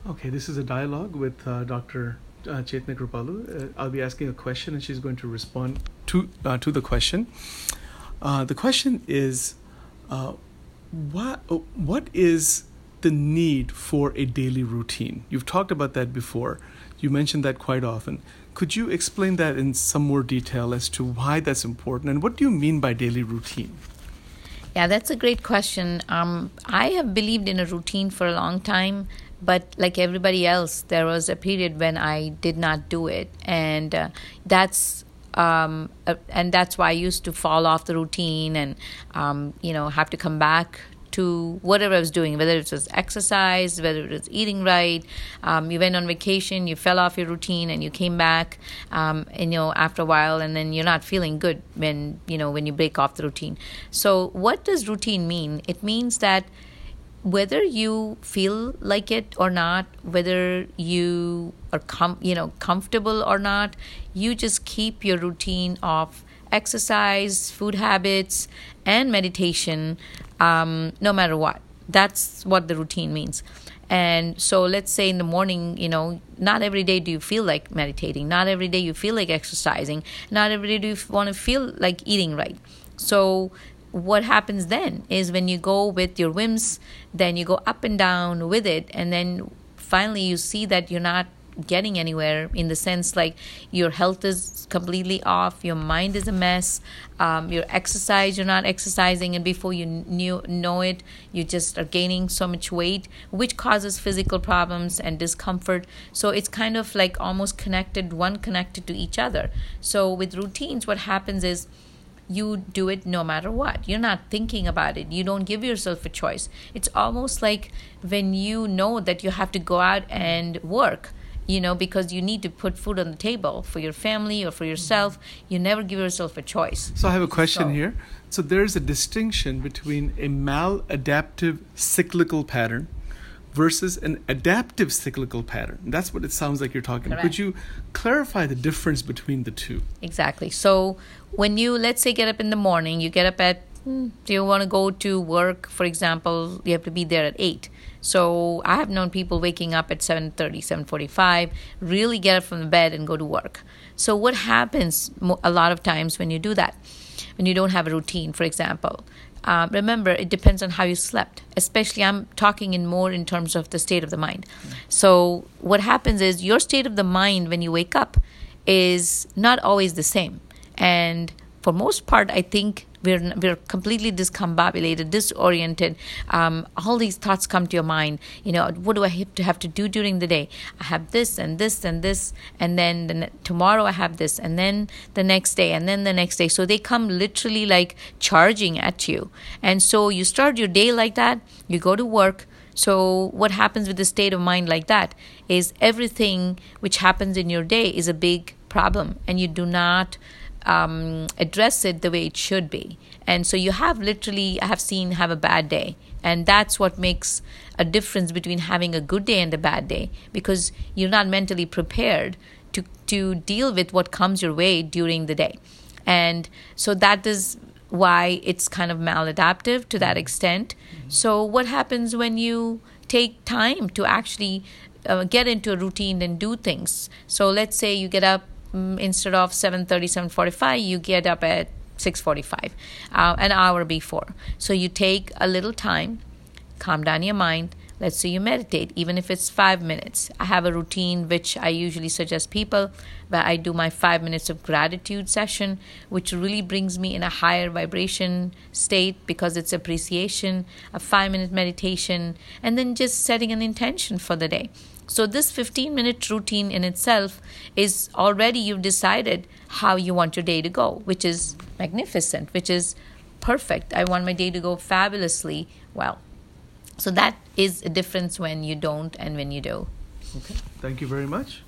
Okay, this is a dialogue with Dr. Chetna Kripalu. I'll be asking a question and she's going to respond to the question. The question is, what is the need for a daily routine? You've talked about that before. You mentioned that quite often. Could you explain that in some more detail as to why that's important and what do you mean by daily routine? Yeah, that's a great question. I have believed in a routine for a long time, but like everybody else, there was a period when I did not do it, and that's why I used to fall off the routine and have to come back to whatever I was doing, whether it was exercise, whether it was eating right. You went on vacation, you fell off your routine, and you came back, after a while, and then you're not feeling good when you break off the routine. So, what does routine mean? It means that whether you feel like it or not, whether you are comfortable or not, you just keep your routine of exercise, food habits, and meditation, no matter what. That's what the routine means. And so let's say in the morning, not every day do you feel like meditating. Not every day you feel like exercising. Not every day do you want to feel like eating right. So what happens then is when you go with your whims, then you go up and down with it. And then finally you see that you're not getting anywhere, in the sense like your health is completely off, your mind is a mess, your exercise, you're not exercising, and before you know it, you just are gaining so much weight, which causes physical problems and discomfort. So it's kind of like almost connected to each other. So with routines, what happens is you do it no matter what. You're not thinking about it. You don't give yourself a choice. It's almost like when you know that you have to go out and work, because you need to put food on the table for your family or for yourself. You never give yourself a choice. So I have a question here. So there's a distinction between a maladaptive cyclical pattern versus an adaptive cyclical pattern. That's what it sounds like you're talking about. Could you clarify the difference between the two? Exactly. So when you, let's say, get up in the morning, you get up at, do you want to go to work, for example, you have to be there at 8. So I have known people waking up at 7:30, 7:45, really get up from the bed and go to work. So what happens a lot of times when you do that, when you don't have a routine, for example? Remember, it depends on how you slept. Especially, I'm talking in terms of the state of the mind. So what happens is your state of the mind when you wake up is not always the same. And for most part, I think we're completely discombobulated, disoriented. All these thoughts come to your mind. What do I have to do during the day? I have this and this and this, and then tomorrow I have this, and then the next day, and then the next day. So they come literally like charging at you. And so you start your day like that. You go to work. So what happens with the state of mind like that is everything which happens in your day is a big problem, and you do not address it the way it should be. And so you have literally, I have seen, have a bad day. And that's what makes a difference between having a good day and a bad day, because you're not mentally prepared to deal with what comes your way during the day. And so that is why it's kind of maladaptive to that extent. So what happens when you take time to actually get into a routine and do things? So let's say you get up, instead of 7:30, 7:45, you get up at 6:45, an hour before. So you take a little time, calm down your mind. Let's say you meditate, even if it's 5 minutes. I have a routine which I usually suggest people, where I do my 5 minutes of gratitude session, which really brings me in a higher vibration state because it's appreciation, a 5-minute meditation, and then just setting an intention for the day. So this 15-minute routine in itself is already, you've decided how you want your day to go, which is magnificent, which is perfect. I want my day to go fabulously well. So that is a difference when you don't and when you do. Okay. Thank you very much.